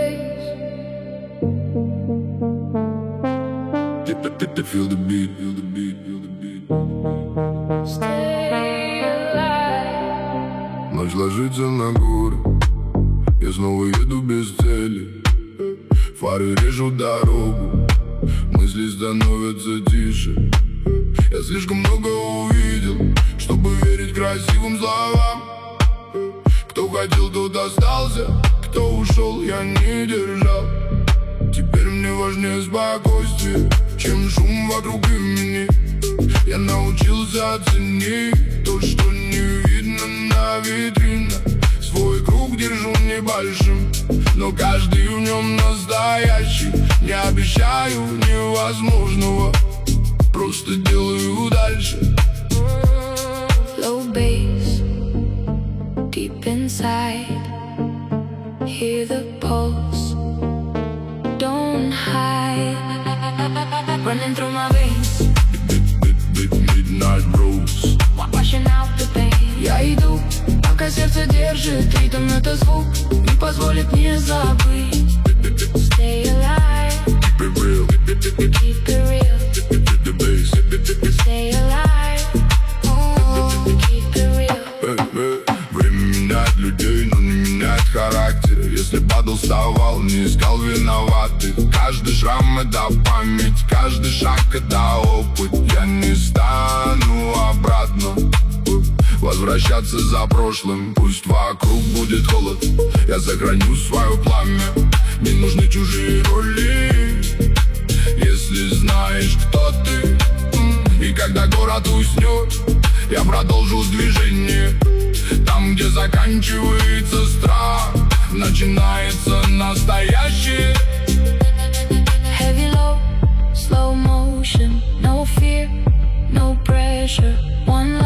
bass. Feel the beat, feel the beat, feel the beat. Stay alive. Ночь ложится на горы, я снова еду без цели. Фары режут дорогу, мысли становятся тише. Я слишком много увидел, чтобы верить красивым словам. Кто хотел, тот остался, кто ушел, я не держал. Теперь мне важнее спокойствие, чем шум вокруг имени. Я научился оценить то, что не видно на витринах. Свой круг держу небольшим, но каждый в нем настоящий. Не обещаю невозможного, просто делаю дальше. Low bass, deep inside, hear the pulse, don't hide, running through my veins, Midnight Rose. washing out the pain. Я иду, пока сердце держит ритм, это звук не позволит мне забыть. Stay alive, Keep it real, keep it real. the bass. Stay alive, oh, keep it real. Время меняет людей, но не меняет характер. Если падал, вставал, не искал виноватых. Каждый шрам — это память, каждый шаг — это опыт. Я не стану обратно возвращаться за прошлым. Пусть вокруг будет холод, я сохраню свое пламя. Не нужны чужие роли, если знаешь, кто ты. И когда город уснет, я продолжу движение. Там, где заканчивается страх, начинается настоящее. Heavy low, slow motion, no fear, no pressure. One